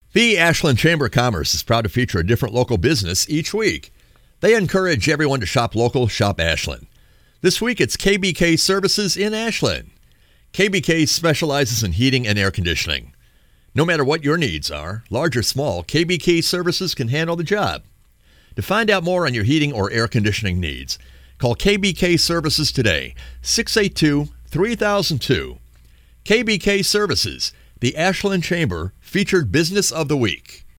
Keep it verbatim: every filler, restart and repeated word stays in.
The Ashland Chamber of Commerce is proud to feature a different local business each week. They encourage everyone to shop local, shop Ashland. This week it's K B K Services in Ashland. K B K specializes in heating and air conditioning. No matter what your needs are, large or small, K B K Services can handle the job. To find out more on your heating or air conditioning needs, call K B K Services today, six eight two, three thousand two. K B K Services, the Ashland Chamber Featured Business of the Week.